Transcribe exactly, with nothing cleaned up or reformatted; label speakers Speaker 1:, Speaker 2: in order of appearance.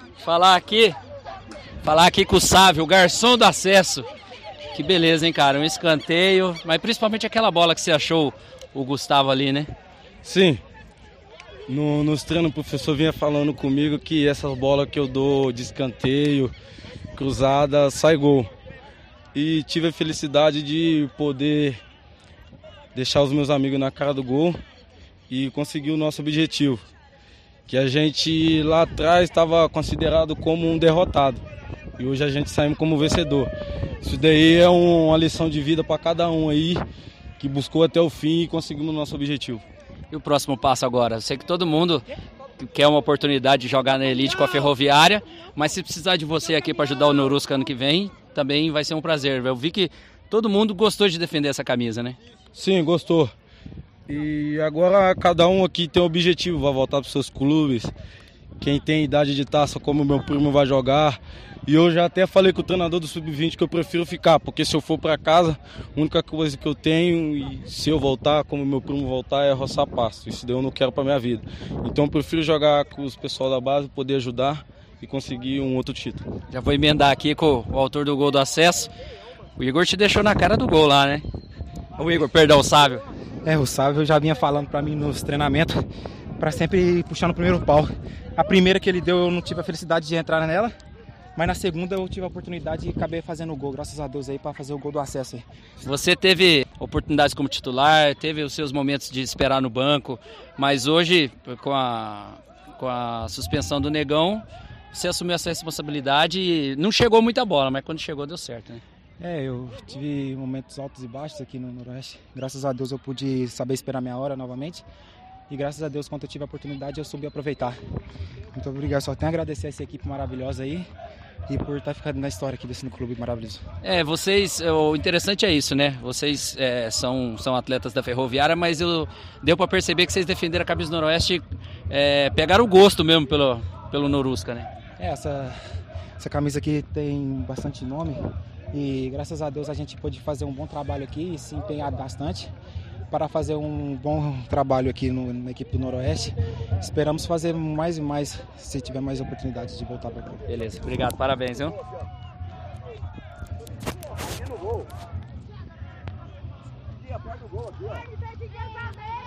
Speaker 1: Falar aqui, falar aqui com o Sávio, o garçom do acesso. Que beleza, hein, cara? Um escanteio, mas principalmente aquela bola que você achou o Gustavo ali, né?
Speaker 2: Sim. No, nos treinos o professor vinha falando comigo que essas bolas que eu dou de escanteio, cruzada, sai gol. E tive a felicidade de poder deixar os meus amigos na cara do gol e conseguir o nosso objetivo. Que a gente lá atrás estava considerado como um derrotado. E hoje a gente saímos como vencedor. Isso daí é um, uma lição de vida para cada um aí que buscou até o fim e conseguimos o nosso objetivo.
Speaker 1: E o próximo passo agora? Eu sei que todo mundo quer uma oportunidade de jogar na elite com a Ferroviária, mas se precisar de você aqui para ajudar o Norusca ano que vem, também vai ser um prazer. Eu vi que todo mundo gostou de defender essa camisa, né?
Speaker 2: Sim, gostou. E agora cada um aqui tem um objetivo, vai voltar para os seus clubes. Quem tem idade de taça, como meu primo, vai jogar. E eu já até falei com o treinador do sub vinte que eu prefiro ficar, porque se eu for para casa, a única coisa que eu tenho, e se eu voltar, como meu primo voltar, é roçar pasto. Isso daí eu não quero para minha vida. Então eu prefiro jogar com os pessoal da base, poder ajudar e conseguir um outro título.
Speaker 1: Já vou emendar aqui com o autor do gol do acesso. O Igor te deixou na cara do gol lá, né? O Igor, perdão, o Sávio.
Speaker 3: É, o Sávio já vinha falando para mim nos treinamentos, para sempre puxar no primeiro pau. A primeira que ele deu eu não tive a felicidade de entrar nela, mas na segunda eu tive a oportunidade e acabei fazendo o gol, graças a Deus aí, para fazer o gol do acesso aí.
Speaker 1: Você teve oportunidades como titular, teve os seus momentos de esperar no banco, mas hoje, com a, com a suspensão do Negão, você assumiu essa responsabilidade e não chegou muita bola, mas quando chegou deu certo, né?
Speaker 3: É, eu tive momentos altos e baixos aqui no Noroeste. Graças a Deus eu pude saber esperar minha hora novamente. E graças a Deus, quando eu tive a oportunidade, eu soube aproveitar. Muito obrigado, só tenho a agradecer a essa equipe maravilhosa aí e por estar ficando na história aqui desse clube maravilhoso.
Speaker 1: É, vocês, o interessante é isso, né? Vocês é, são, são atletas da Ferroviária, mas eu, deu para perceber que vocês defenderam a camisa do Noroeste, é, pegaram o gosto mesmo pelo, pelo Norusca, né?
Speaker 3: É, essa, essa camisa aqui tem bastante nome e graças a Deus a gente pôde fazer um bom trabalho aqui e se empenhar bastante para fazer um bom trabalho aqui no, na equipe do Noroeste. Esperamos fazer mais e mais se tiver mais oportunidades de voltar para cá.
Speaker 1: Beleza, obrigado, parabéns, viu? Aqui no gol. Aqui, a parte do gol aqui, ó.